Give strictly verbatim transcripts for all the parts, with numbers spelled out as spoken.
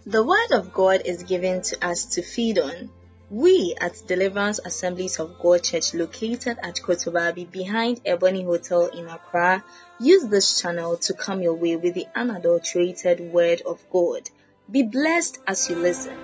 The Word of God is given to us to feed on. We at Deliverance Assemblies of God Church, located at Kotobabi behind Ebony Hotel in Accra, use this channel to come your way with the unadulterated Word of God. Be blessed as you listen.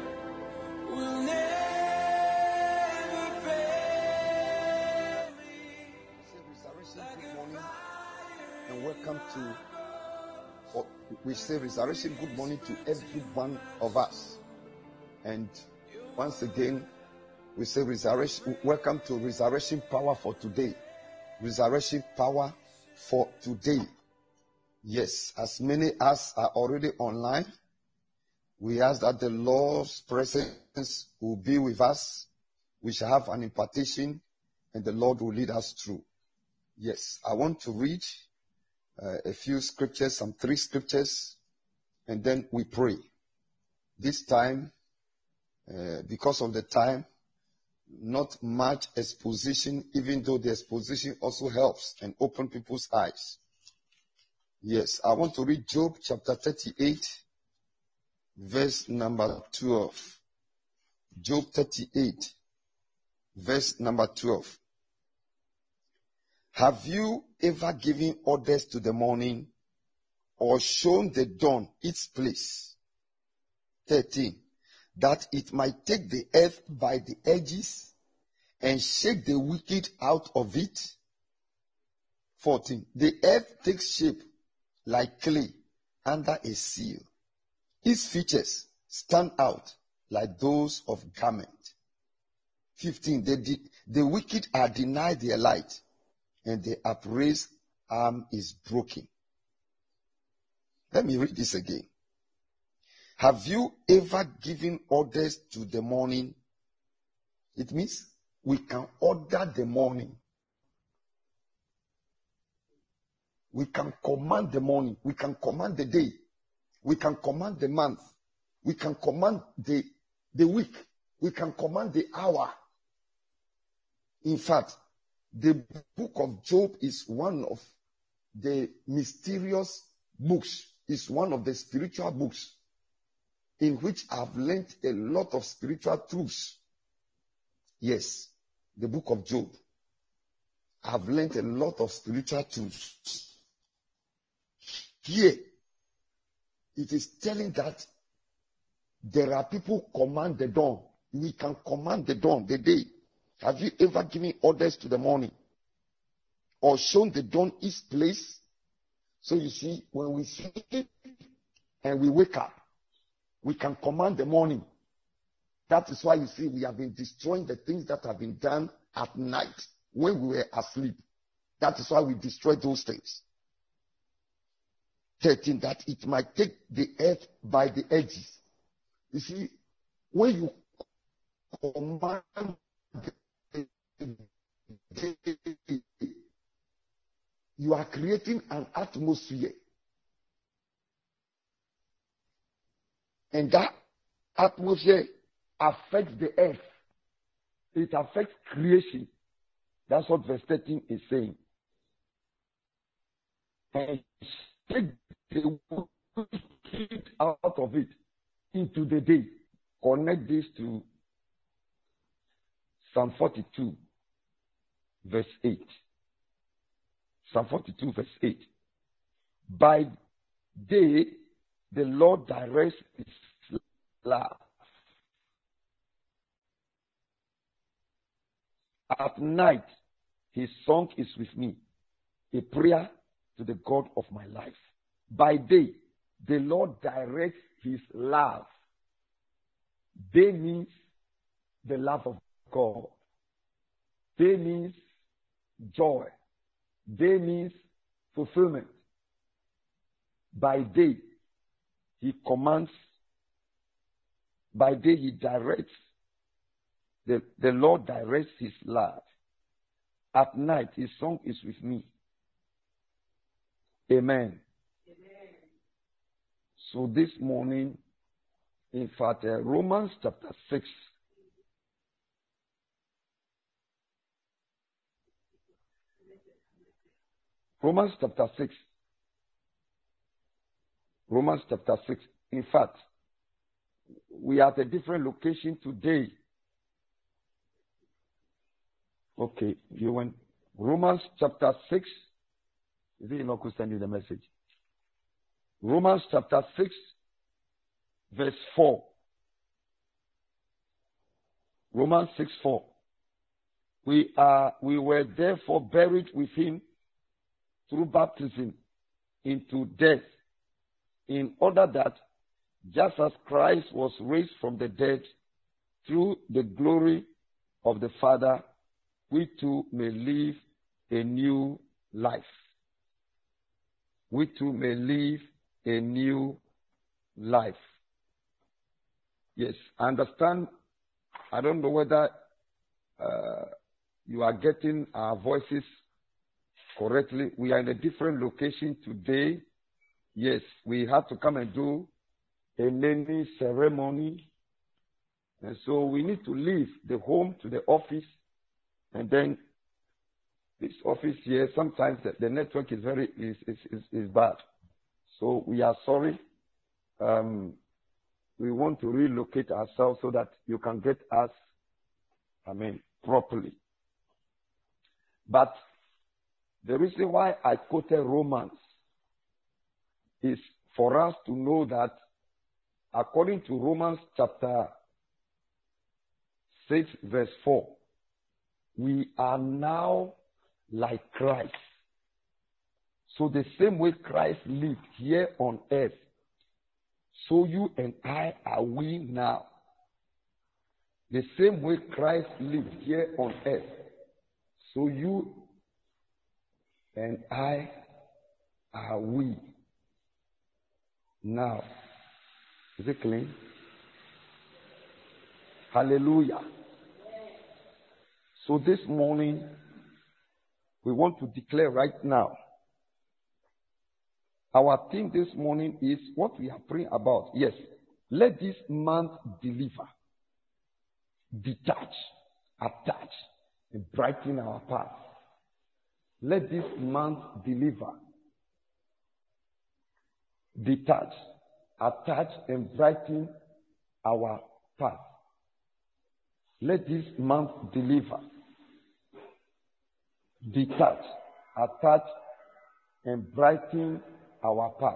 And welcome to, or we say resurrection, good morning to every one of us. And once again, we say resurrection, welcome to resurrection power for today. Resurrection power for today. Yes, as many as are already online, we ask that the Lord's presence will be with us. We shall have an impartation and the Lord will lead us through. Yes, I want to read uh, a few scriptures, some three scriptures, and then we pray. This time, uh, because of the time, not much exposition, even though the exposition also helps and open people's eyes. Yes, I want to read Job chapter thirty-eight, verse number twelve. Job thirty-eight, verse number twelve. Have you ever given orders to the morning or shown the dawn its place? thirteen. That it might take the earth by the edges and shake the wicked out of it. fourteen. The earth takes shape like clay under a seal. Its features stand out like those of garment. fifteen. The, the wicked are denied their light, and the upraised arm is broken. Let me read this again. Have you ever given orders to the morning? It means we can order the morning. We can command the morning. We can command the day. We can command the month. We can command the, the week. We can command the hour. In fact, the book of Job is one of the mysterious books. It's one of the spiritual books in which I've learned a lot of spiritual truths. Yes, the book of Job. I've learned a lot of spiritual truths. Here, it is telling that there are people who command the dawn. We can command the dawn, the day. Have you ever given orders to the morning or shown the dawn its place? So you see, when we sleep and we wake up, we can command the morning. That is why you see we have been destroying the things that have been done at night when we were asleep. That is why we destroy those things. thirteen. That it might take the earth by the edges. You see, when you command the day, you are creating an atmosphere. And that atmosphere affects the earth. It affects creation. That's what verse thirteen is saying. And take the wicked out of it into the day. Connect this to Psalm forty-two, verse eight. Psalm forty-two, verse eight. By day, the Lord directs his love. At night, his song is with me, a prayer to the God of my life. By day, the Lord directs his love. Day means the love of God. Day means joy. Day means fulfillment. By day, he commands. By day, he directs. The, the Lord directs his love. At night, his song is with me. Amen. Amen. So this morning, in fact, uh, Romans chapter six. Romans chapter six. Romans chapter six. In fact, we are at a different location today. Okay, you went Romans chapter six. Is it Enoch who sent you the message? Romans chapter six, verse four. Romans six four. We are we were therefore buried with him through baptism into death, in order that just as Christ was raised from the dead through the glory of the Father, we too may live a new life. We too may live a new life. Yes, I understand. I don't know whether uh, you are getting our voices correctly. We are in a different location today. Yes, we had to come and do a naming ceremony. And so we need to leave the home to the office. And then this office here, sometimes the, the network is very is, is, is, is bad. So we are sorry. Um, we want to relocate ourselves so that you can get us, I mean, properly. But the reason why I quoted Romans is for us to know that according to Romans chapter six, verse four, we are now like Christ. So the same way Christ lived here on earth, so you and I are we now. The same way Christ lived here on earth, so you and I are we now. Is it clean? Hallelujah. So this morning, we want to declare right now. Our theme this morning is what we are praying about. Yes, let this month deliver, detach, attach, and brighten our path. Let this month deliver, detach, attach, and brighten our path. Let this month deliver, detach, attach, and brighten our path.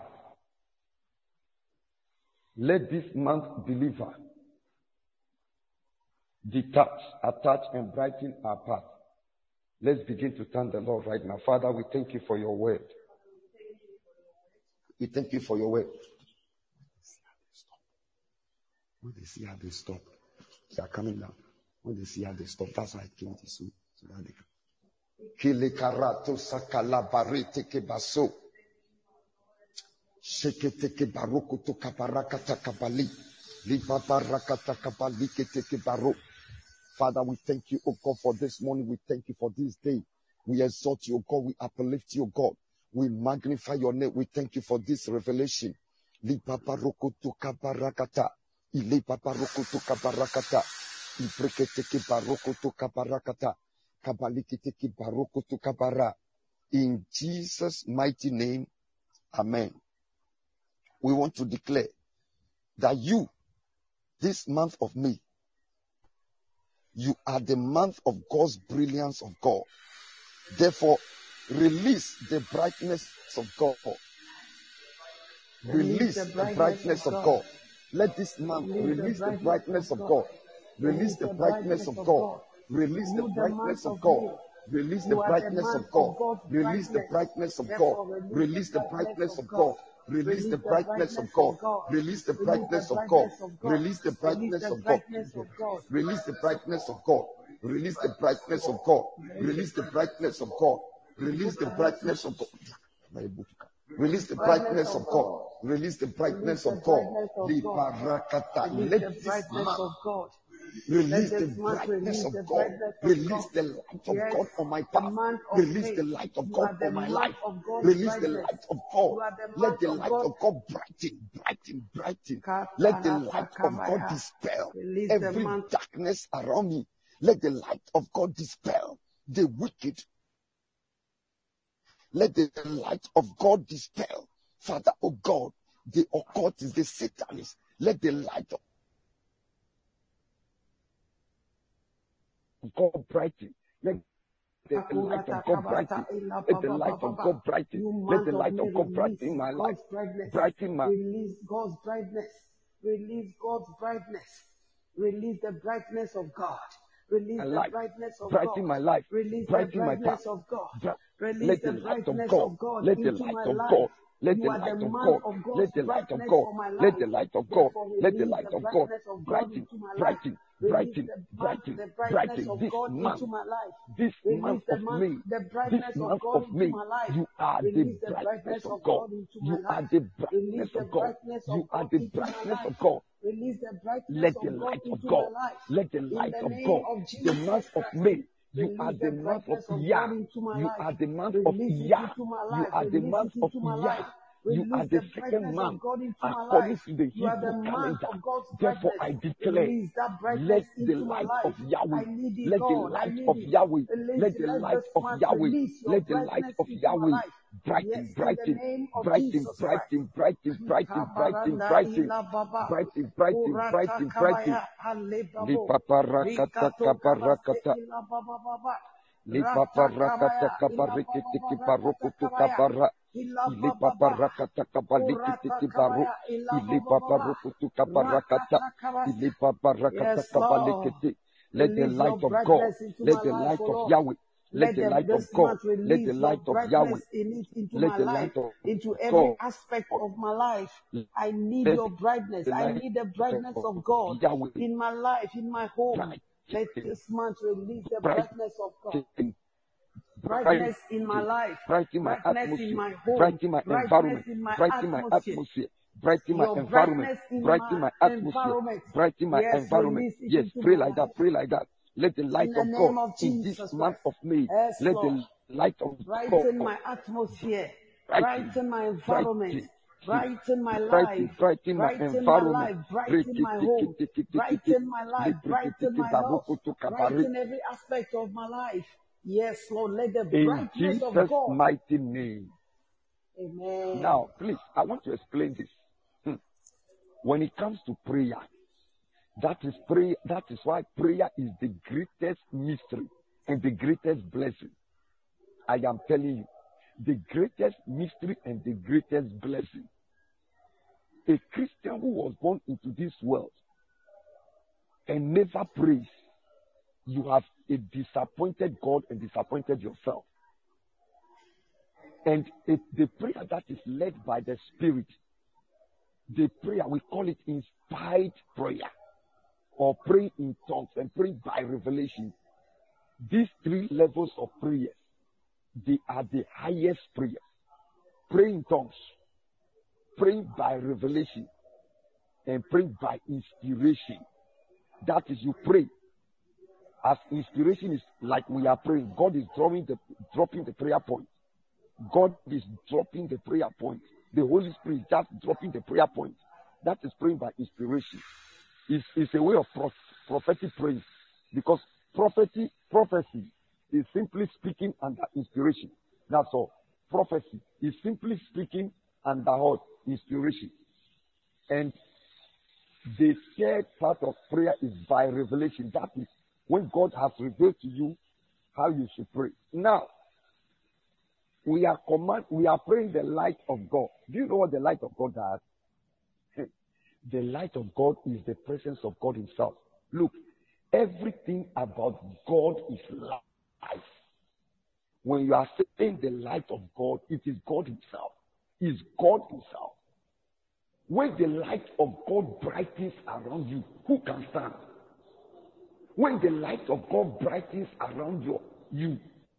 Let this month deliver, detach, attach, and brighten our path. Let's begin to thank the Lord right now. Father, we thank you for your word. We thank you for your word. When they see how they stop, they are coming down. When they see how they stop, that's why I came to see. So that they can. Kilekarato sakala barete ke baso. Shekete baroko to kaparakata kabali. Liba barakata kabali kete baro. Father, we thank you, O God, for this morning. We thank you for this day. We exalt you, O God. We uplift you, O God. We magnify your name. We thank you for this revelation. Liba baroko to kaparakata. Ile baroko to kaparakata. Ibrekete baroko to kaparakata. Kabalikete baroko to kabara. In Jesus' mighty name, amen. We want to declare that you, this month of May, you are the month of God's brilliance of God. Therefore, release the brightness of God. Release the brightness of God. Let this month release the brightness of God. Release the brightness of God. Release the brightness of God. Release the brightness of God. Release the brightness of God. Release the brightness of God. Release the brightness of God. Release the brightness of God. Release the brightness of God. Release the brightness of God. Release the brightness of God. Release the brightness of God. Release the brightness of God. Release the brightness of God. Release the brightness of God. Let this month release the brightness of God. Release the light of God on my path. Release the light of God on my life. Release the light of God. Let the light of God brighten, brighten, brighten. Let the light of God dispel every darkness around me. Let the light of God dispel the wicked. Let the light of God dispel, Father, oh God, the occultists, the Satanists. Let the light of God brighten. Let the light of God brighten. Let the light of God brighten. Let the light of God brighten my life. Brighten my Release God's brightness. Release God's brightness. Release the brightness of God. Release the life. brightness of Brighten God. my life. Release the Brighten my brightness path. of God. Bri- Release Let the the light of brightness God. of God Let the into light my of life. God. Let You the are the light of man God. of God's Let the light of brightness God. for my Let life. the light of God. Therefore, Let the release light the of God. brightness of God Brighten, into my life. brighten, Release brighten, the, ma- brighten, the brightness brighten of this God month. into my life. This Release month the, of man, May. the This brightness of month God of into May. my life. You are the Release the brightness brightness of of God. God into my You are life. the Release brightness the of God. brightness You of are God the into my brightness life. of God. Release the brightness Let the of God light of into God. my life. Let the In light the of name God. of The Jesus month of Christ. May. You are Release the the month of brightness of Yah. God into my You life. are the month of Release it Yah. into my You life. are the Release month it of into my Yah. life. You are Release the the second brightness month of God into my according life. to the You are the Hebrew month calendar. of God's Therefore, brightness. I declare, Release that let brightness the into my light life. of Yahweh, I need it, let the God. I light need of it. Yahweh, Release, let the let light this of month Yahweh, release your let the light brightness of into my Yahweh life. brighten, Yes, in the brighten, name of brighten, Jesus Christ. brighten, brighten, brighten, brighten, Ikabaranda brighten, ila baba. brighten, brighten, Urata brighten, brighten. kabaya alebabo. Lipaparakata Rikato kabase kabarakata. ila baba baba. Rata Lipaparakata kabaya ila baba kabarikiti baba rakata kibarukutu kabaya. kabara. Ila baba baba. Ilipaparakata kabalikiti Urata kibaru. kabaya ila baba baba. Ilipaparukutu kabarakata. Rakata kabase. Ilipaparakata Yes, Lord. kabalikiti. Let the Release your light of God, brightness into my let the life, light O of Lord. Yahweh, let Let the them light of this God, month let the release your light of brightness Yahweh, in it into let my the life, light of into every God, aspect of my life. I need let your brightness. the I light need the brightness of of God Yahweh in my life, in my home. Let brighten, this month release the brighten, brightness of God. brighten, Brightness in my life, brighten my brightness in atmosphere, my home, brighten my brightness environment, in my brighten my atmosphere. atmosphere, brighten my Your environment, brightness in brighten my my atmosphere, environment. brighten my Yes, environment. release it Yes, into pray my like that, life. pray like that. Let the light In the of God name of in this Jesus month Christ. of May, Yes, let Lord. the light of Brighten God my atmosphere. brighten, Brighten my environment. brighten, Brighten my brighten, life. brighten my Brighten my environment. life. Brighten my home. Brighten my life. Brighten my health. Brighten every aspect of my life. Yes, Lord. Let the In brightness of Jesus' God. mighty name. Amen. Now, please, I want to explain this. Hmm. When it comes to prayer, that is prayer. That is why prayer is the greatest mystery and the greatest blessing. I am telling you, the greatest mystery and the greatest blessing. A Christian who was born into this world and never prays, you have a disappointed God and disappointed yourself. And it, the prayer that is led by the Spirit, the prayer, we call it inspired prayer, or praying in tongues and praying by revelation. These three levels of prayer, they are the highest prayers. Praying in tongues, praying by revelation, and praying by inspiration. That is, you pray as inspiration is like we are praying. God is drawing the, dropping the prayer point. God is dropping the prayer point. The Holy Spirit is just dropping the prayer point. That is praying by inspiration. It's, it's a way of prof, prophetic praise, because prophecy, prophecy is simply speaking under inspiration. That's all. Prophecy is simply speaking under what? Inspiration. And the third part of prayer is by revelation. That is when God has revealed to you how you should pray. Now, we are command, we are praying the light of God. Do you know what the light of God does? The light of God is the presence of God Himself. Look, everything about God is life. When you are saying the light of God, it is God Himself. It is God Himself. When the light of God brightens around you, who can stand? When the light of God brightens around you, you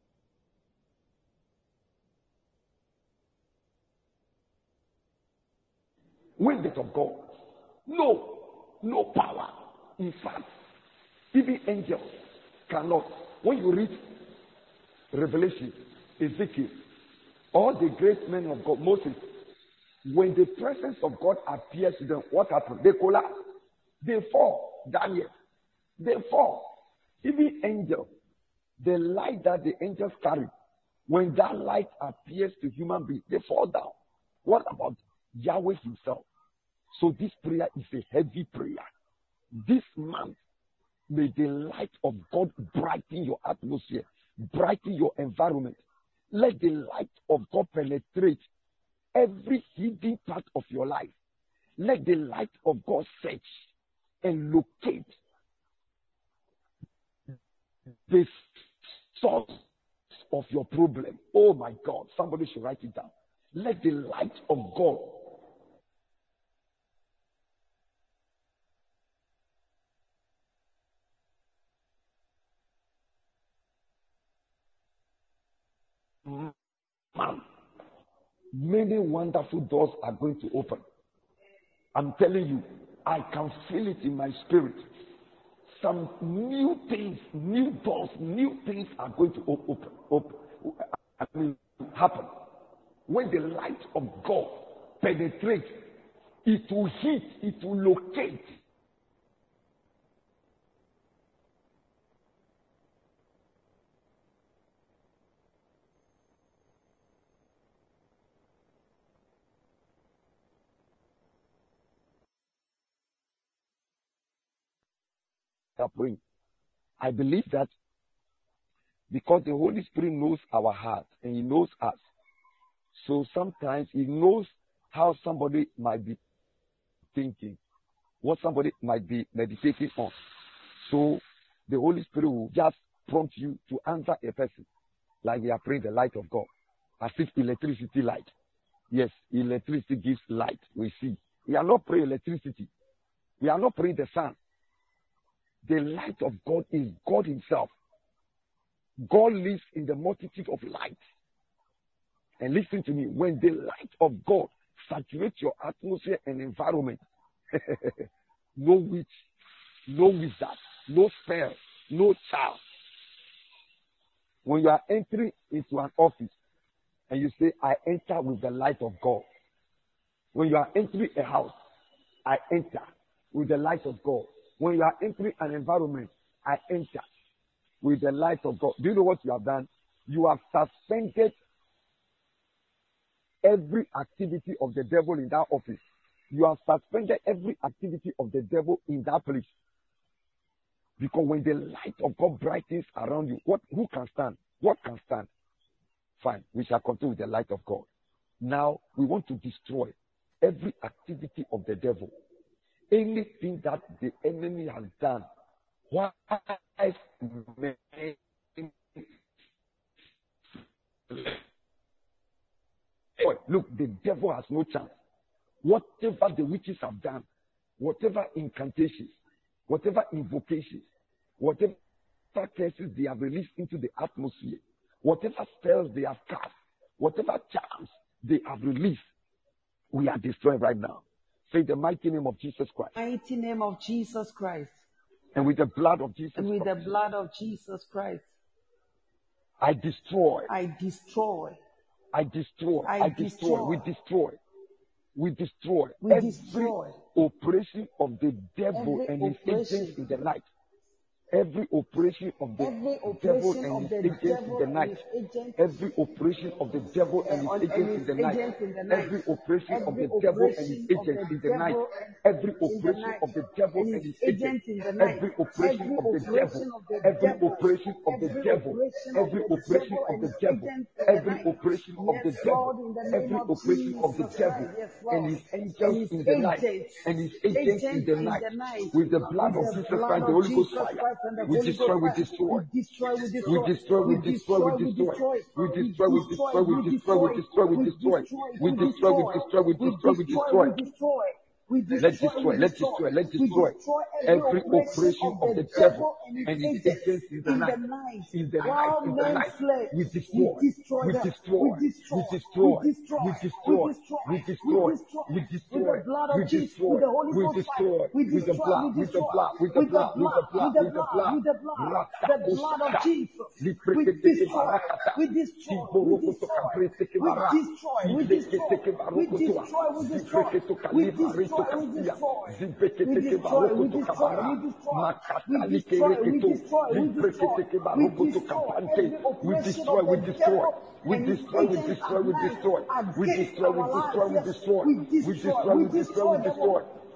when the light of God, no, no power. In fact, even angels cannot. When you read Revelation, Ezekiel, all the great men of God, Moses, when the presence of God appears to them, what happens? They collapse. They fall. Daniel, they fall. Even angels, the light that the angels carry, when that light appears to human beings, they fall down. What about Yahweh Himself? So this prayer is a heavy prayer. This month, May the light of God brighten your atmosphere, brighten your environment. Let the light of God penetrate every hidden part of your life. Let the light of God search and locate the source of your problem. Oh my God, somebody should write it down. Let the light of God Man, many wonderful doors are going to open. I'm telling you, I can feel it in my spirit. Some new things, new doors, new things are going to open, open, I mean, happen. When the light of God penetrates, it will hit, it will locate. Praying. I believe that because the Holy Spirit knows our heart and He knows us. So sometimes He knows how somebody might be thinking, what somebody might be meditating on. So the Holy Spirit will just prompt you to answer a person, like we are praying the light of God, as if electricity light. Yes, electricity gives light. We see. We are not praying electricity. We are not praying the sun. The light of God is God Himself. God lives in the multitude of light. And listen to me, when the light of God saturates your atmosphere and environment, no witch, no wizard, no spell, no child. When you are entering into an office and you say, I enter with the light of God. When you are entering a house, I enter with the light of God. When you are entering an environment, I enter with the light of God. Do you know what you have done? You have suspended every activity of the devil in that office. You have suspended every activity of the devil in that place. Because when the light of God brightens around you, what who can stand? What can stand? Fine, we shall continue with the light of God. Now we want to destroy every activity of the devil. Anything that the enemy has done, why look, the devil has no chance. Whatever the witches have done, whatever incantations, whatever invocations, whatever curses they have released into the atmosphere, whatever spells they have cast, whatever charms they have released, we are destroying right now. Say the mighty name of Jesus Christ. Mighty name of Jesus Christ. And with the blood of Jesus And with Christ. the blood of Jesus Christ. I destroy. I destroy. I destroy. I, I destroy. destroy. We destroy. We destroy. We every destroy. operation of the devil Every and his operation. agents in the night. Every operation of the Every devil operation and of his the agents in devil the and night. his agents. Every operation of the devil and his on- agents and in his the night. agents in the night. Every operation of Every the devil and his operation of agents the in the night. devil Every in the operation night. of the devil And and his his agents. agents in the night. Every operation Every of the devil. operation of the Every devil. operation of the Every devil. operation of Every the operation devil of and the his devil. agents in the Every night. operation of the Yes, devil. Lord, in the name Every of operation of the Jesus devil Christ. Yes, and Lord. his And angels his in the night. agents. And his agents in Agents the in night. the night. With the blood With of the Jesus blood Christ, the of Holy Ghost Jesus fire. Christ and the We Holy destroy, Ghost we fire. destroy. We destroy, we We destroy. destroy, we We destroy, we destroy, destroy. we We destroy. destroy, we We destroy, we destroy, we destroy, destroy. we We destroy, destroy, we destroy, we we destroy, we destroy, destroy. we destroy. We Let's destroy, destroy, we let's destroy. destroy, let's We destroy destroy every every operation operation of of the the devil devil and his and his agents agents in the in the night. night. In the night, While in the men night. slept, We we destroy, destroy we them. destroy, We we destroy, destroy, we destroy, we we destroy, destroy, we we destroy, destroy. we With destroy, the blood we of Jesus, destroy, with the Holy we Ghost fire, destroy, we with the destroy, blood, we with the destroy. blood, with the With the blood, with the blood, blood, with the with the blood, blood. with the blood, the blood of Ratakusaka. Jesus. We Lipreketeke destroy, barakata. we destroy, we Kiborokoto destroy, kapreteke we bara. destroy, we destroy, Libreketeke we barokotoa. destroy, we destroy, Zibreketo we kalima reto destroy, we kasia. destroy, we Zibreketeke destroy, we barokoto destroy, kabara. we destroy, we Makata destroy, we likereketo. destroy, we destroy, Libreketeke we barokoto destroy kapante. every We operation destroy, of we the destroy. devil We and his destroy, we agents destroy, at we night destroy. We against destroy, we our lives. destroy, we Yes, destroy. we We destroy, destroy, we we destroy, destroy we them destroy. all.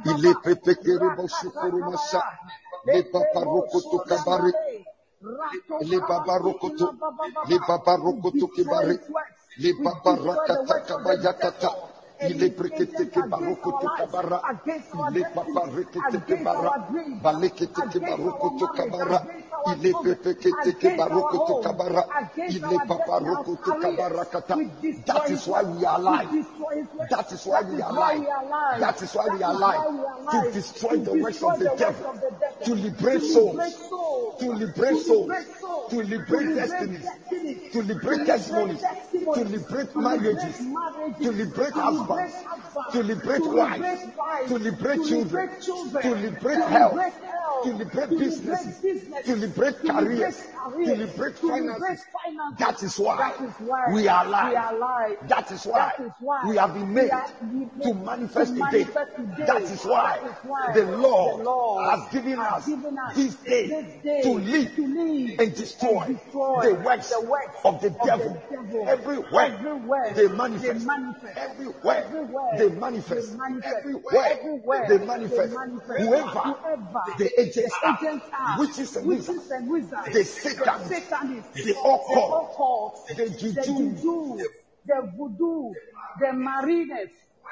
Il est pépékéré boshukuru masha. Les paparokoto kabare. Les babarokoto. Les babarokoto kibare. Les babarakata kabayakata. Il est prékété que barokoto kabara. Il est papa rekete que bara. Balekete que barokoto kabara. Il est prékété que barokoto kabara. Il est papa rokoto kabara kata. That is why we are alive. That is why we are alive. That is why we are alive. To destroy the works of the devil. To liberate souls. To liberate souls. To liberate destinies. To liberate testimonies. To liberate marriages. To liberate husbands. To liberate wives. To liberate children. To liberate health. To liberate businesses. To liberate careers. To liberate finances. That is why we are alive. That is why we have been made to manifest today. That is why the Lord has given us this day to live and destroy the works of the devil. Everywhere they manifest. Everywhere they manifest. Everywhere they manifest. Whoever the agents are, witches and wizards, the Satanists, the occult, the juju, the voodoo, the mariners,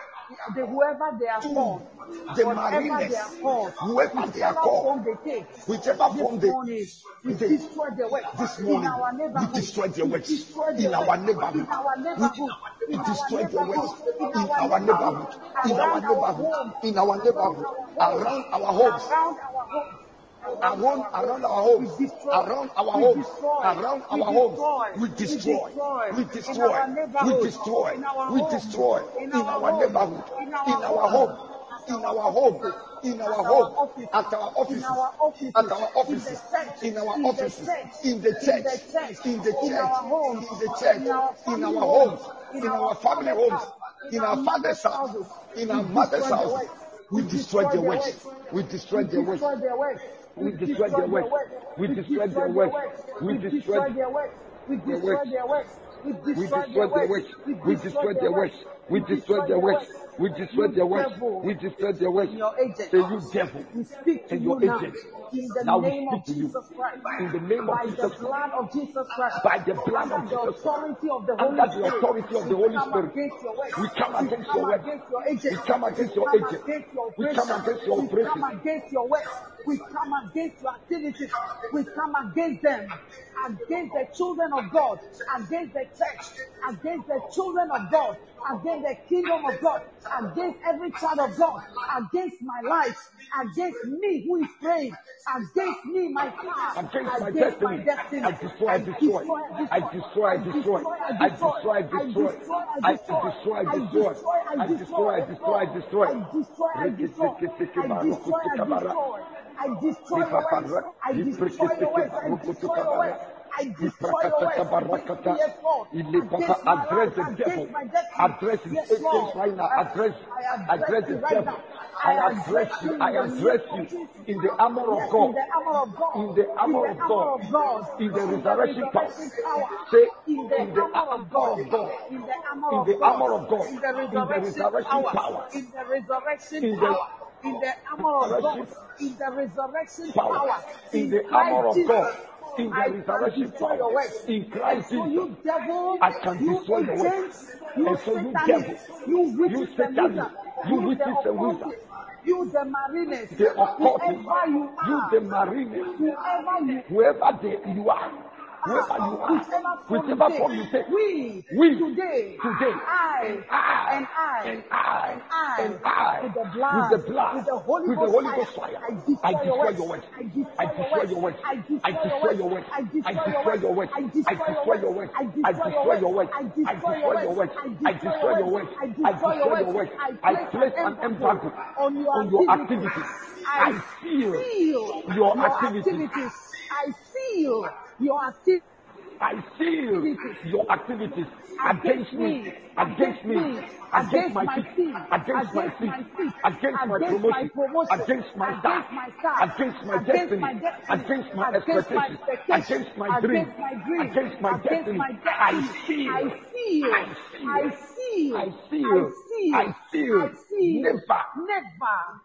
the whoever they are called, the whatever mariners, they are called, whoever they are called, they take, whichever form they morning, we they- destroy the works this in morning, our we neighborhood. destroy their We works destroy the in our works neighborhood. in our neighborhood. We In destroy our their works neighborhood. in our neighborhood, in our Around our neighborhood, homes. in our neighborhood, around our homes, Around our homes. around around our homes, We destroy. around our We homes, destroy. around We our homes. destroy. We We destroy, destroy. we In destroy, our we neighborhood. destroy, In our we homes. destroy In in our our homes. neighborhood, In our in our homes. home, in our home, in our At our home, offices. at our offices, In our offices. at our In offices, the church. in our In the offices, church. in the In church, the church. in the In our homes. church, in the church, In our in family our homes. homes, In in our our family father's homes, house. in our father's house, houses. in We our mother's destroy the house. works. We destroy their works. works. We destroy We their works. destroy their works. We destroy their works. We destroy their works. We destroy their works. We their destroy works. their works. We We destroy destroy their works. We destroy their works. We destroy their works. We destroy their works. We destroy their works. Your agent. Say you devil We speak to and you your now agents. in the Now we name speak of to you. Jesus Christ. In the name By of the Jesus Christ. blood of Jesus Christ. By the blood of Under the Jesus Christ. authority of the Holy Under the Spirit. authority of the we Holy come Spirit. against your works. We come We against come your works. against your agents. We come against your come agents. against your We come operations. against your We come operations. against your works. We come against your activities. We come against them. Against the children of God. Against the church. Against the children of God. Against the kingdom of God. Against every child of God. Against my life. Against me who is praying. Against me, my car. Against my Against my destiny. destiny. I destroy, I destroy. I destroy, I destroy. I destroy, I destroy. I destroy, I destroy. I destroy, I destroy, I destroy. I destroy, I destroy. I destroy, I destroy. I destroy your works. I destroy your works. I destroy your works. I destroy your works. Yes, Lord. Against my Address life, the devil. against my destiny. Address his Yes, agents Lord. right now. Address, I address the you right devil. now. I address you. I address you in the armor Yes, of God. in the armor of God. In the armor In of the armor of God. God. In the In the resurrection power. resurrection power. Say, In the in the armor of God. of God. In the armor In of the God. armor of God. In the In the resurrection resurrection power. power. In the resurrection In the power. In the armor of God. resurrection In the resurrection power. power. In the armor of Christ God. Jesus. In the I can resurrection destroy your power. works. In And Christ so Jesus. you devil, I can you destroy your works. agents, you And so you satanists, devil, you you witches and satanists, wizards, you you the witches and wizards, occultists, you the mariners, the occultists, whoever you you are, the mariners, whoever you whoever they, you are, whoever you are, are, whichever form you whichever form you take, take, we, we today, today, I, and I, and I, and I, and I, and I, with the blood, with the blood, with the Holy with the Ghost Holy fire, Ghost fire, I I destroy your destroy works, your works. I I destroy destroy your your works, works. I I destroy destroy your your works, works. I I destroy destroy your your works, works. I I destroy destroy your your works, works. I I destroy destroy your your works, works. I I destroy destroy your your works, works. I I destroy destroy your your works, works. I I destroy destroy your your works, works. I I place place an an embargo embargo on your on your activities. activities. I I seal seal your your activities. activities. I seal your activities. I seal your activities against me, against me, against my feet, against my feet, against my promotion, against my start, against my destiny, against my expectations, against my dream, against my destiny. I seal, I seal, I seal, I seal, I seal, I seal, never, never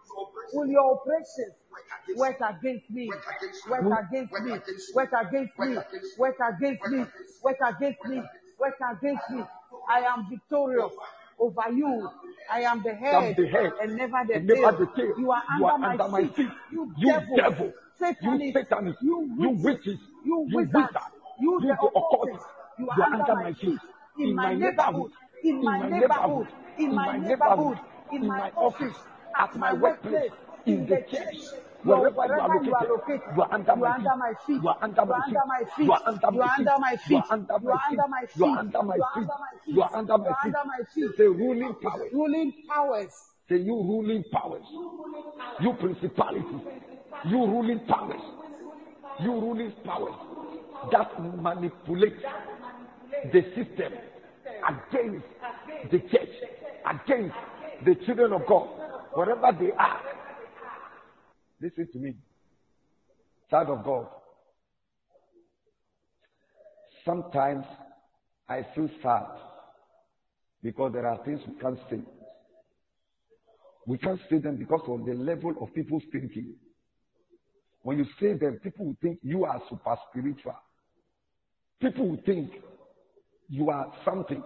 Will your oppressions work against me? Work against me. Work against me. Work against me. Work against me. Work against me. I am victorious over you. I am the head, the head and never the and never tail. the tail. You are You under, are my, under my feet. feet. You, You devil. devil. Satanists. You satanists. You You witches. witches. You You wizards. wizards. You, You the the occultists. occultists. You are under my feet. In my neighborhood. In my neighborhood. In my neighborhood. In my office. At my workplace. In the church. Wherever you are Wherever you are located, located. you are under You are my under my feet. You are under my feet. my feet. You are under You are my under my feet. feet. You are under You are under my You are feet. under my You are feet. under my feet. You are under my You are feet. under my feet. Say ruling powers. Ruling powers. Say you ruling powers. You principalities. You ruling powers. You ruling powers that manipulate the system against the church, against the children of God, wherever they are. Listen to me, child of God. Sometimes I feel sad because there are things we can't say. We can't say them because of the level of people's thinking. When you say them, people will think you are super spiritual. People will think you are something.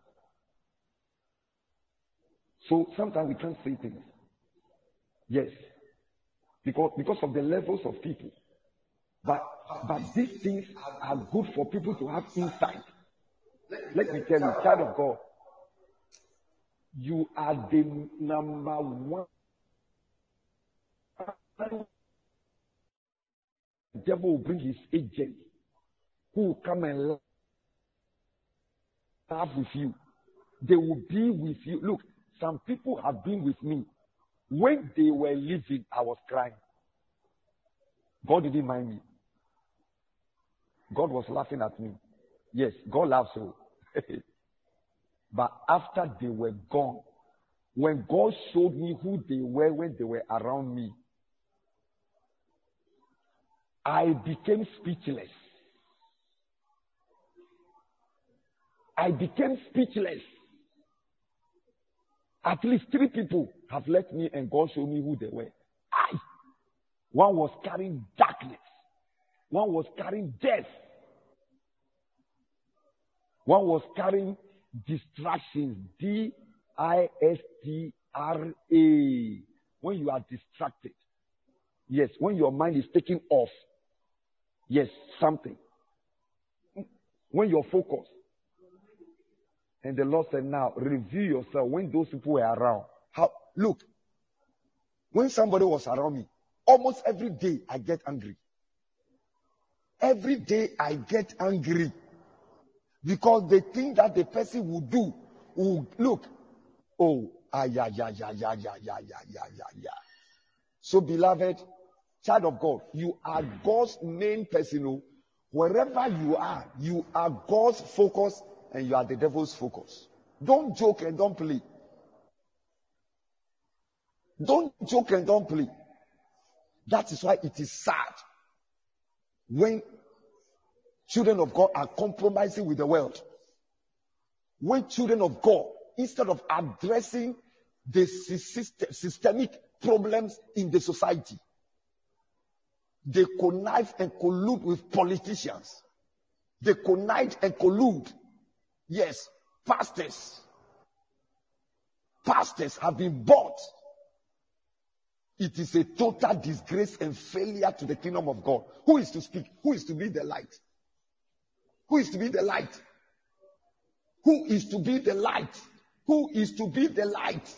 So sometimes we can't say things. Yes. Because, because of the levels of people. But, but these things are good for people to have insight. Let me tell you, child of God, you are the number one. The devil will bring his agent who will come and laugh with you. They will be with you. Look, some people have been with me. When they were leaving, I was crying. God didn't mind me. God was laughing at me. Yes, God laughs so. But after they were gone, when God showed me who they were when they were around me, I became speechless. I became speechless. At least three people have left me and God showed me who they were. I. One was carrying darkness. One was carrying death. One was carrying distractions. D I S T R A. When you are distracted. Yes, when your mind is taken off. Yes, something. When you're focused. And the Lord said, now, review yourself when those people were around. How? Look, when somebody was around me, almost every day I get angry. Every day I get angry. Because they think that the person will do, will look, oh, ah, yeah, yeah, yeah, yeah, yeah, yeah, yeah, yeah, yeah, yeah. So, beloved, child of God, you are God's main person. Wherever you are, you are God's focus and you are the devil's focus. Don't joke and don't play. Don't joke and don't play. That is why it is sad when children of God are compromising with the world. When children of God, instead of addressing the systemic problems in the society, they connive and collude with politicians. They connive and collude. Yes, pastors. Pastors have been bought. It is a total disgrace and failure to the kingdom of God. Who is to speak? Who is to be the light? Who is to be the light? Who is to be the light? Who is to be the light?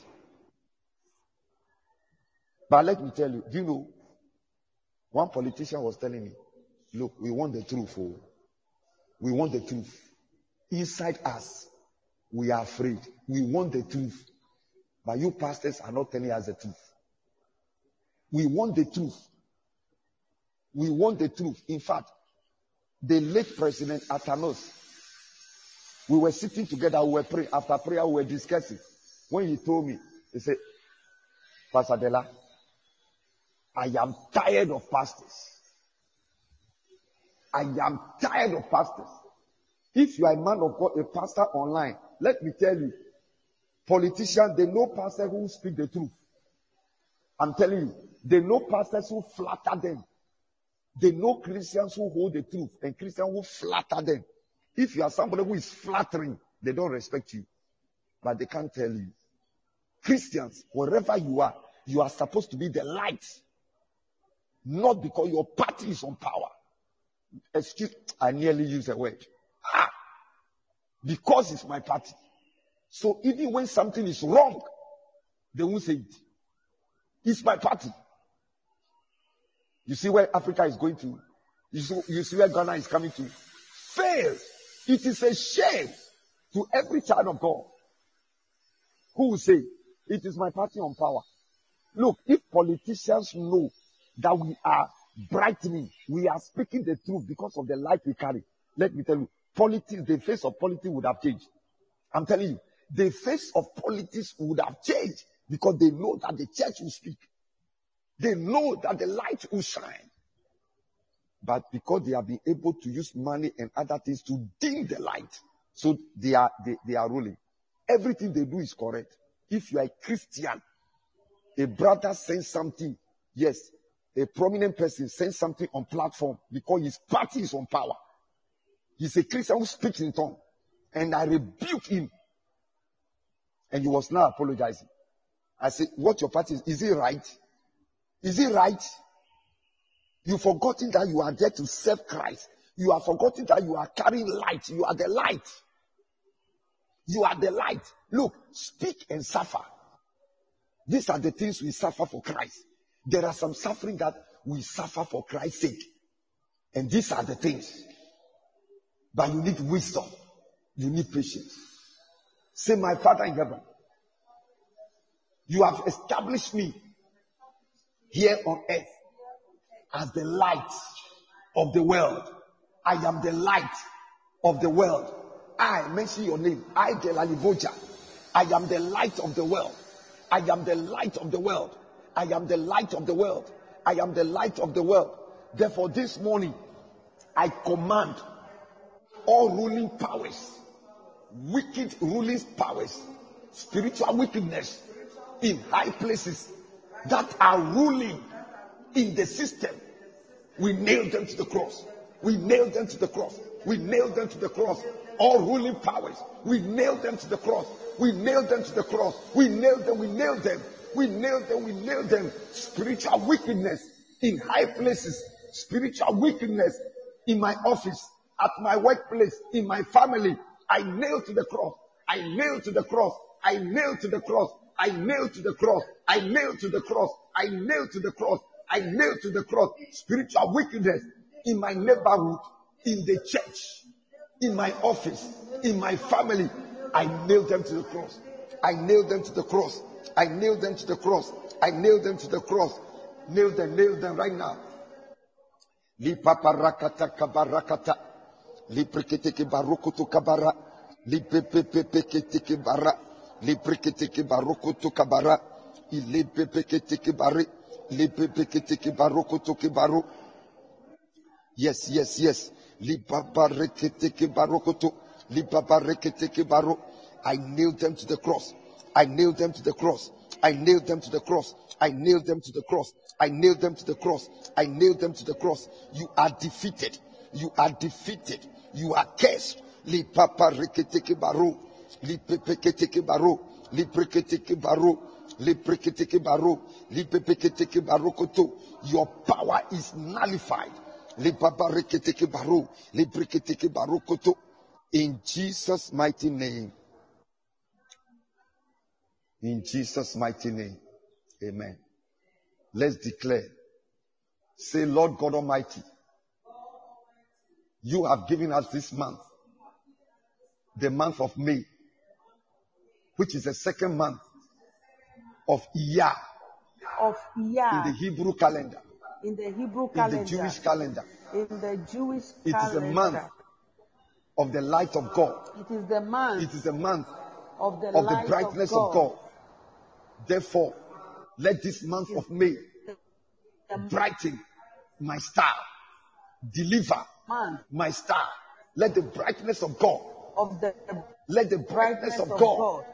But let me tell you, do you know, one politician was telling me, look, we want the truth. Oh. We want the truth. Inside us, we are afraid. We want the truth. But you pastors are not telling us the truth. We want the truth. We want the truth. In fact, the late President Atanos, we were sitting together, we were praying. After prayer, we were discussing. When he told me, he said, Pastor Dela, I am tired of pastors. I am tired of pastors. If you are a man of God, a pastor online, let me tell you, politicians, they know pastors who speak the truth. I'm telling you, they know pastors who flatter them. They know Christians who hold the truth and Christians who flatter them. If you are somebody who is flattering, they don't respect you. But they can't tell you. Christians, wherever you are, you are supposed to be the light. Not because your party is on power. Excuse, I nearly used a word. Ah, because it's my party. So even when something is wrong, they won't say it. It's my party. You see where Africa is going to? You see, you see where Ghana is coming to? Fail. It is a shame to every child of God who will say, it is my party on power. Look, if politicians know that we are brightening, we are speaking the truth because of the light we carry, let me tell you, politics, the face of politics would have changed. I'm telling you, the face of politics would have changed because they know that the church will speak. They know that the light will shine. But because they have been able to use money and other things to dim the light, so they are they, they are ruling. Everything they do is correct. If you are a Christian, a brother sends something, yes, a prominent person sends something on platform because his party is on power. He's a Christian who speaks in tongues. And I rebuke him. And he was now apologizing. I said, what your party is, is it right? Is it right? You've forgotten that you are there to serve Christ. You have forgotten that you are carrying light. You are the light. You are the light. Look, speak and suffer. These are the things we suffer for Christ. There are some suffering that we suffer for Christ's sake. And these are the things. But you need wisdom. You need patience. Say, my Father in heaven, you have established me here on earth as the light of the world. I am the light of the world. I mention your name. I, Delalivoja. I am the light of the world. I am the light of the world. I am the light of the world. I am the light of the world. Therefore, this morning, I command all ruling powers, wicked ruling powers, spiritual wickedness in high places that are ruling in the system. We nail them to the cross. We nail them to the cross. We nail them to the cross. All ruling powers, we nail them to the cross. We nail them to the cross. We nail them. We nail them. We nail them. We nail them. Spiritual wickedness in high places. Spiritual wickedness in my office, at my workplace, in my family. I nail to the cross. I nail to the cross. I nail to the cross. I nail to the cross. I nail to the cross. I nail to the cross. I nail to the cross. Spiritual wickedness in my neighborhood, in the church, in my office, in my family. I nail them to the cross. I nail them to the cross. I nail them to the cross. I nail them to the cross. Nail them, nail them right now. Li paparakata kabarakata. Li priketeke barokoto kabara. Li pepepepeketeke bara. Li priketeke barokoto kabara. Li pepeketeke bare. Li pepeketeke barokoto kebaro. Yes, yes, yes. Li papareketeke barokoto. Li papareketeke baro. I nailed them to the cross. I nailed them to the cross. I nailed them to the cross. I nailed them to the cross. I nailed them to the cross. I nailed them to the cross. You are defeated. You are defeated. You are cursed. Li papa reketeke baro. Li pepeketeke baro. Li preketeke baro. Li preketeke baro. Li pepeketeke barokoto. Your power is nullified. Li papa reketeke baro. Li preketeke barokoto. In Jesus' mighty name. In Jesus' mighty name. Amen. Let's declare. Say, Lord God Almighty, you have given us this month, the month of May, which is the second month of Iyar. Of Iyar. In the Hebrew calendar. In the Hebrew calendar. In the Jewish calendar. In the Jewish it calendar. It is a month of the light of God. It is the month. It is a month of the, of light the brightness of God. of God. Therefore, let this month of May brighten my star. Deliver Man. my star. Let the brightness of God. Of the let the brightness, brightness of, of God, God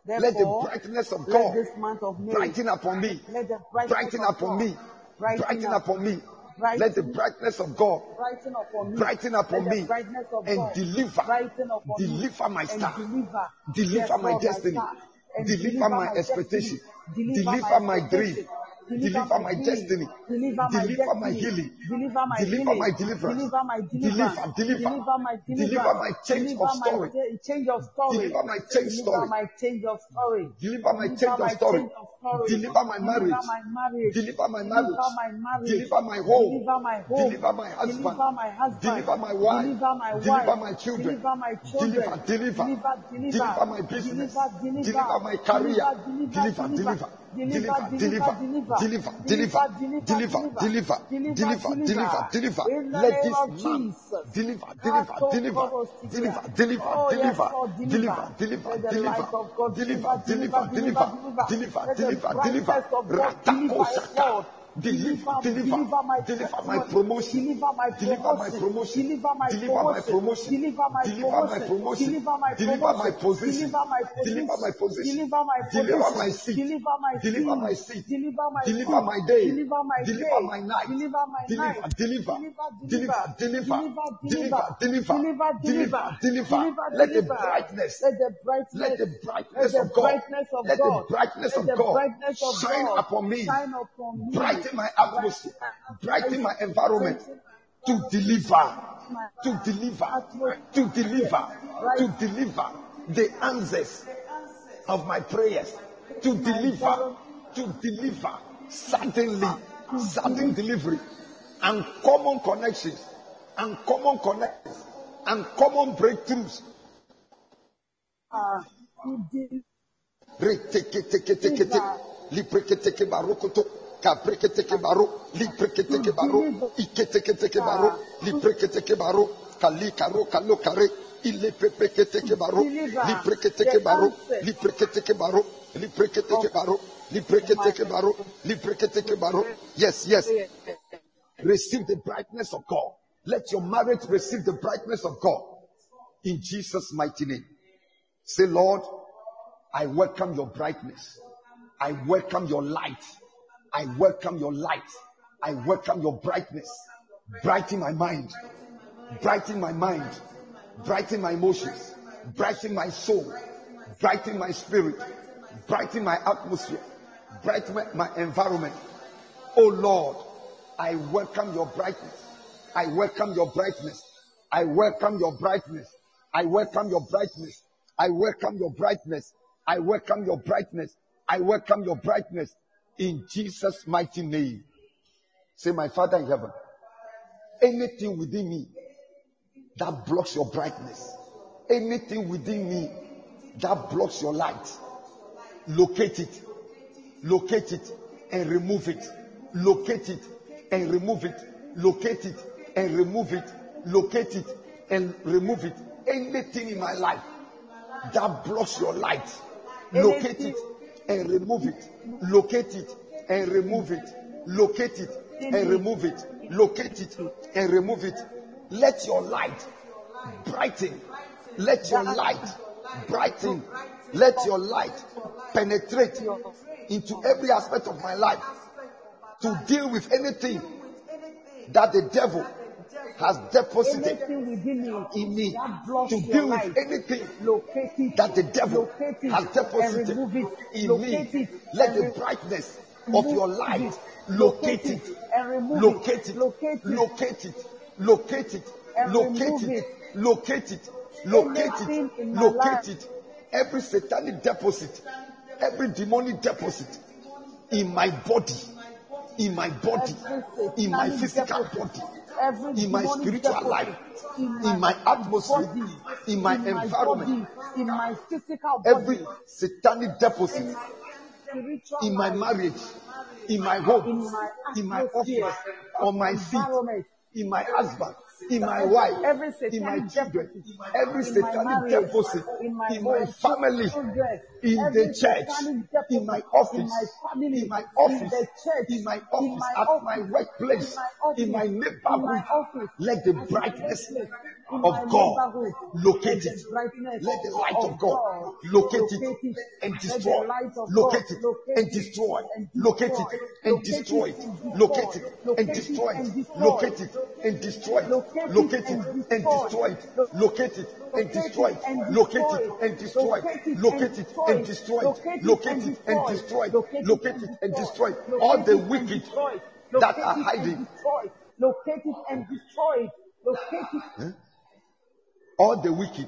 Let the Therefore, brightness of let God this month of May brighten upon me. let the brightness Brighten of upon God me. brighten Brighten up, upon me. brighten, Let the brightness of God brighten upon me. brighten Let upon the me brightness of and God deliver. brighten upon me Deliver my and star. deliver, Deliver yes, my Lord, my destiny. star, and Deliver deliver my my destiny, expectation. deliver my Deliver my dream. expectation, deliver Deliver my my dream, destiny. deliver my Deliver my destiny, healing. deliver my Deliver healing, my deliverance. deliver my Deliver, deliverance, deliver. deliver my Deliver deliverance, my change deliver of my story. cha- change of story, Deliver my change deliver story. my change of story, Deliver my deliver change of my story. change of story, Deliver my deliver marriage. my marriage, Deliver my deliver marriage. my marriage, Deliver my home. deliver my home, Deliver my husband. deliver my husband, Deliver my wife. deliver my Deliver wife, my children. deliver my children, Deliver, deliver. deliver, deliver, Deliver my business. deliver, deliver, Deliver my career. deliver, Deliver, deliver, deliver. deliver, Deliver, deliver, deliver. deliver, Deliver, deliver, deliver. deliver, Deliver, deliver, deliver, deliver, deliver. in the Let name this of month Jesus. deliver, deliver, deliver. Deliver, deliver, Oh yes, deliver. Lord, Deliver, deliver. deliver, Let the deliver. light of God Deliver, deliver, deliver, deliver, deliver. deliver, Deliver, Let the deliver, deliver. brightness of God deliver, yes, Lord. Deliver, Deliver, deliver, deliver my deliver my testimony, promotion. deliver my Deliver my promotion, promotion. deliver my Deliver my promotion, promotion. deliver my Deliver my promotion, promotion. deliver my Deliver my promotion, position. deliver my Deliver my position, position. deliver my Deliver my position, seat. deliver my Deliver my seat, seat. deliver my Deliver seat, my day. deliver my Deliver day, my night. deliver my Deliver, night, deliver, deliver, deliver, deliver, deliver, deliver, deliver, deliver, deliver, deliver, deliver. deliver, Let the deliver. brightness, Let the let brightness, the let brightness the of God, brightness of let the God, brightness let of the God brightness of shine God upon me, shine upon me, brighten my atmosphere, brighten my environment, to deliver, to deliver, to deliver, to deliver the answers of my prayers, to deliver, to deliver suddenly, sudden delivery, uncommon connections, uncommon connections, uncommon breakthroughs. uh, to deliver. Retekete, liprekete barokoto, kaprekete baro, liprekete baro, ikete baro, liprekete baro, kali karo kalo kare, ileprekete baro, liprekete baro, liprekete baro, liprekete baro, liprekete baro, liprekete baro. Yes, yes. Receive the brightness of God. Let your marriage receive the brightness of God. In Jesus' mighty name. Say, Lord, I welcome your brightness. I welcome your light. I welcome your light. I welcome your brightness. Brighten my mind. Brighten my mind. Brighten my emotions. Brighten my soul. Brighten my spirit. Brighten my atmosphere. Brighten my, my environment. Oh Lord, I welcome your brightness. I welcome your brightness. I welcome your brightness. I welcome your brightness. I welcome your brightness. I welcome your brightness. I welcome your brightness. In Jesus' mighty name. Say, my Father in heaven, anything within me that blocks your brightness, anything within me that blocks your light, locate it, locate it and remove it, locate it and remove it, locate it and remove it, locate it and remove it. Anything in my life that blocks your light, locate it and remove it, locate it and remove it, locate it and remove it, locate it and remove it. Let your light brighten, let your light brighten, let your light penetrate into every aspect of my life to deal with anything that the devil has deposited in me, to deal with anything that the devil has deposited in me. Let the brightness of your light locate it, locate it, locate it, locate it, locate it, locate it, locate it, locate it. Every satanic deposit, every demonic deposit in my body, in my body, in my physical body, in my spiritual life, in my atmosphere, in my environment, in my physical body, every satanic deposit in my marriage, in my home, in my office, on my feet, in my husband, in my wife, in my children, every satanic deposit in my family, in every the church, satanic in my deposit office, in my family, in my in office, the church, in my in office, my at office, my workplace, in my office, in my in my neighborhood, office, let the at my brightness workplace, in my of God neighborhood, locate let it. the brightness Let the light of of God God locate it locate it. and Let destroy. the light of God Locate it locate and it destroy. and Locate destroy. it and Locate destroy it it. and destroy. Locate it and Locate it destroy it. and destroy. Locate it and destroy it. Locate it Locate it and and destroy. destroy it. Locate it and Locate destroy it it. and Locate destroy it it. and destroy it. Locate it and Locate it destroy and it. destroy it. Locate Locate it it and and destroy destroy it. it. Locate it Locate it and and destroy destroy it. it. All Locate the it and wicked destroy it. that Locate are it and hiding, destroy it. Locate it and destroy it. Locate it. huh? all the wicked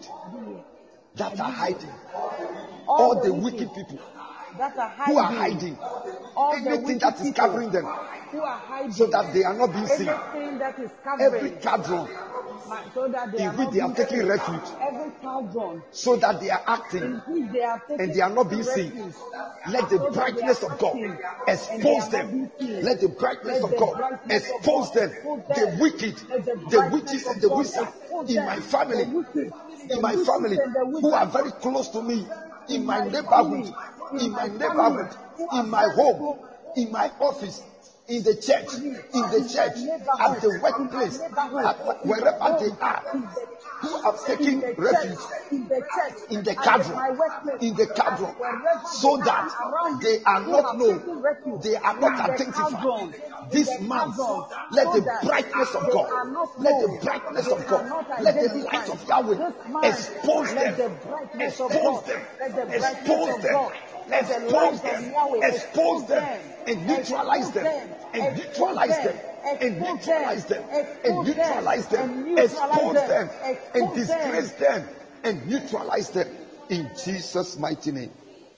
that are hiding, All all the the wicked wicked people that are who are hiding, hiding, all the anything wicked that is people covering them who are hiding, so that they are not being seen. anything that is Every covering, cadron my- so that they in are which not they are being taking seen. refuge, Every cardron so that they are in acting which they are taking and they are not being seen. refuge, Let the so that they brightness are of God acting and they expose are not them. being seen. Let the brightness Let of the God brightness of expose God them. expose The them. wicked, Let the the brightness witches of and the God wizards expose in them. my The family, wicked, the in my witches family, and the who are wizards very close to me, in in my my neighborhood, family, in in my my family, neighborhood, who are in my very home, close in my office, in the church, to me, in the in my church, at neighborhood, the in my workplace, neighborhood, at my, in the wherever they home, are, in the who have in taken the refuge church, in the church, in the at the, cadron, my workplace, in the at cadron, wherever so they that are around me, they are who not have known, taken refuge they are in not the identified. cardron, in This the month, cardron, let so the that brightness of they God, are not let the known, brightness they of are God, not let the light identified. of Yahweh This month, expose them, let the brightness of expose God, them, let the brightness expose of them, God, let the expose light of them, Yahweh expose expose them, them, and neutralize expose them, them, and expose neutralize them, them, and expose them, neutralize them, and expose them, neutralize them, and neutralize expose them, them, and expose disgrace them. them, and neutralize them in Jesus' mighty name.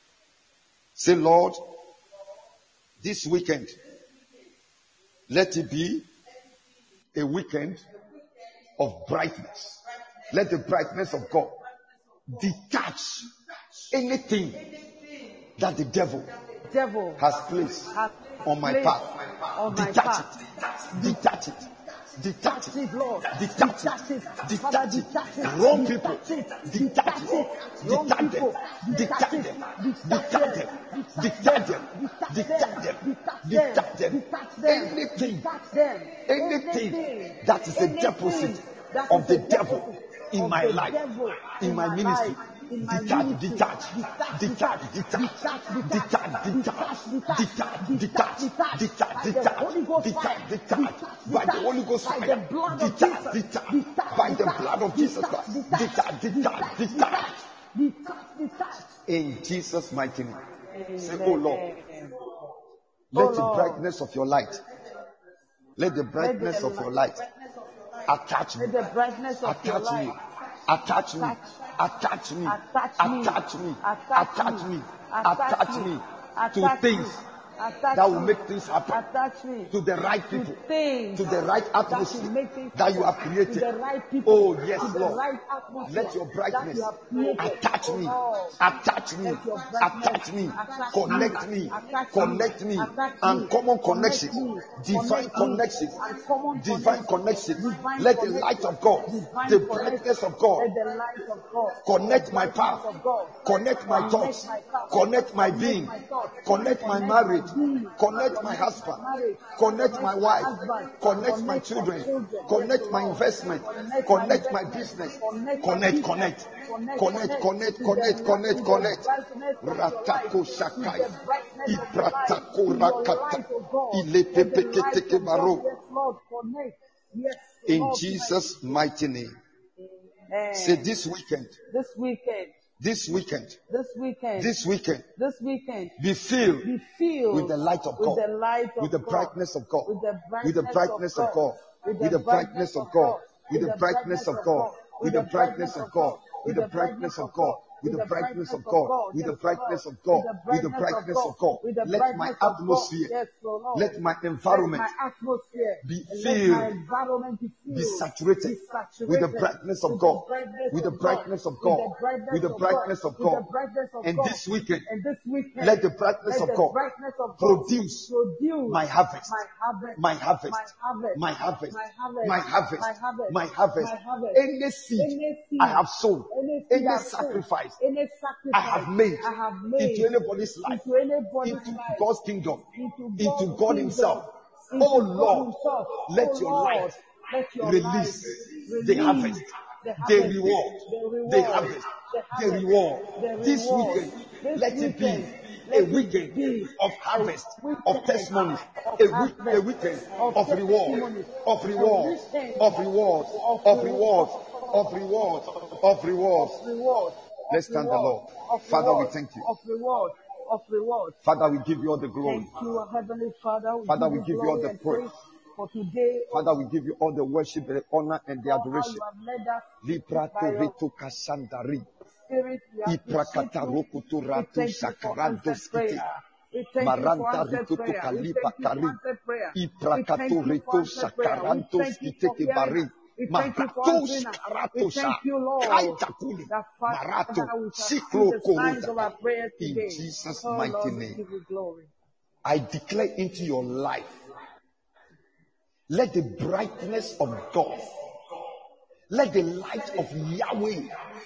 Say, Lord, this weekend, let it be a weekend of brightness. Let the brightness of God detach anything that the devil Devil has placed has on my placed path. on my Detach path. it. Detach it. Detach Detach it. it, Lord. Detach Detach it. it. Father, Detach it. detach it. Wrong people. Detach it. Detach Detach it. it. Wrong Detach them. people. Detach Detach it. them. Detach Detach them. them. Detach Detach them. them. Detach Detach them. them. Detach them. Detach them. Detach them. Anything. Detach them. Anything Anything. that is a Anything deposit that of is the a devil deposit in of my the life, devil in my ministry, life, in my detach, ministry. detach, Detach, detach, detach, detach, detach, detach, detach, detach, detach, detach, detach, detach, by the detach, Holy Ghost detach, fire, detach, detach, by the detach, Holy Ghost by the fire, blood of detach, Jesus, detach, detach, by the detach, blood of Jesus detach, Christ, detach, detach, detach, detach, detach, detach, detach. in Jesus' mighty name. Say, oh Amen. Lord, Oh let the Lord, brightness of your light, let the let brightness the of your light, light attach me, let the brightness of your attach me, light attach me, attach, attach me, attach me, attach me, attach attach me, me, attach attach me, me to attach me, things attach that will me, make things happen, attach me to the right to people, things to the right that will atmosphere make things that you have happen, to created. the right people, Oh yes, to the Lord. right atmosphere Let your that brightness you have created. attach Oh me, Lord, attach me, let your brightness attach me, attach connect me, me, attach connect me, me, attach me, and common connect connections, me, divine connect me, connections, and common divine connection, connections. divine Let the light connection, of God, divine the connection. brightness of God, Let the light of God, connect the my brightness path, of God, connect my connect thoughts, my path, connect my connect being, my thoughts, connect my connect my marriage, being, connect my connect husband, my marriage, connect my connect my wife, husband, connect my connect my children, children, yes, connect my Lord, investment, connect my connect my investment, business, connect my connect, business, connect, connect, connect, connect connect, to the connect, light, connect, to the connect. brightness of your light, Ratako to Shakai, the brightness of your light, Ipratako to your Rakata, light, oh God, let the light Ilepepeketeke of God, Baro. yes, Lord, connect, yes, In Lord, Jesus' mighty name. Amen. Say this weekend, This weekend, this weekend, this weekend, this weekend, this weekend, be filled be filled with the light of with God, the light of with the God, brightness of God, with the with the brightness of brightness of God, God, with with the the brightness of God, with the brightness of God, with the brightness of God, with the brightness of God, with the brightness of God, with the brightness of God, with the brightness of God. Let my atmosphere, yes, so Lord, let my let environment my atmosphere, be and let my filled, environment be be filled, saturated be saturated with the brightness of with God, the brightness with the of God, brightness of with God, the brightness with the of God, brightness of with God. the brightness of And God. this weekend, And this weekend, let the brightness let of the God brightness of God produce produce my harvest, my harvest, my harvest, my harvest, my harvest, my harvest, my harvest, my harvest, my harvest. my harvest. Any seed Any seed, I have sown, any seed any I've sown, sacrifice sacrifice any I sacrifice have made I have made into anybody's life, into anybody's into life, God's kingdom, into into God's God kingdom, Himself. into Oh God Lord, Himself. let Oh your Lord, light let your release light the release harvest, the the harvest, reward, the reward, the harvest, the the harvest, reward. the This reward. weekend, This let it be weekend, a let it weekend be of a harvest, weekend of testimonies, of a week, harvest, a weekend of of reward, testimonies, of a rewards, weekend of rewards, of of reward, rewards, of rewards, of rewards. reward, Let's of thank the reward, Lord. of Father, we reward, thank you. of reward, of reward. Father, we give you all the glory. Thank you, Heavenly Father. We Father, give we you give you all glory the and praise. praise for today. Oh Father, we give you all the worship, the honor, and the God, how adoration. you have led us Liprato by your reto kasandari. Spirit. We appreciate Iprakata you. rokuto We rato thank you for sakarado answered prayer. skite. We thank you for Maranta answered rikuto prayer. We kalipa thank you for kari. answered prayer. We Iprakato thank you for reto answered prayer. We sakaranto thank you skite for ke hearing bari. us. We thank you for Marato answering us. skarato We sa. thank you, Lord, Kaita kuli. that Father, Marato we shall see siklo the signs koruta. of our prayers In today. Jesus' Oh mighty Lord, we name, give you glory. I declare into your life, let the brightness of God, let the light of Yahweh,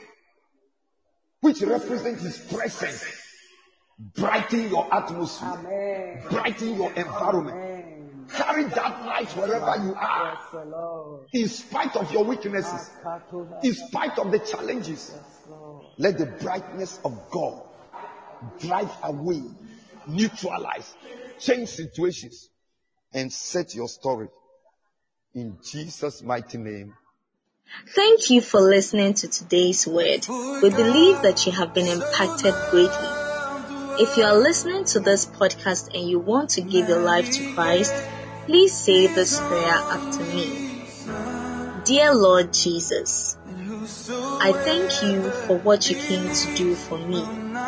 which represents His presence, brighten your atmosphere, Amen. brighten your environment. Amen. Carry that light wherever you are, Yes, the Lord. in spite of your weaknesses, in spite of the challenges. Yes, Lord. Let the brightness of God drive away, neutralize, change situations, and set your story. In Jesus' mighty name. Thank you for listening to today's word. We believe that you have been impacted greatly. If you are listening to this podcast and you want to give your life to Christ, please say this prayer after me. Dear Lord Jesus, I thank you for what you came to do for me.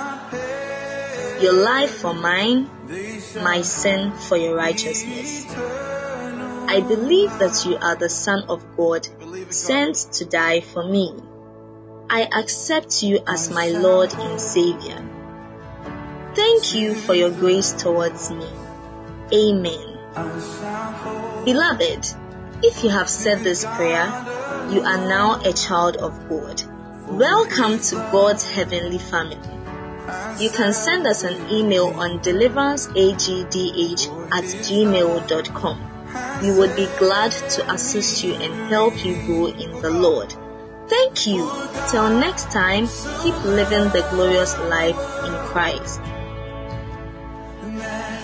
Your life for mine, my sin for your righteousness. I believe that you are the Son of God, sent to die for me. I accept you as my Lord and Savior. Thank you for your grace towards me. Amen. Beloved, if you have said this prayer, you are now a child of God. Welcome to God's heavenly family. You can send us an email on deliveranceagdh at gmail dot com. We would be glad to assist you and help you grow in the Lord. Thank you. Till next time, keep living the glorious life in Christ.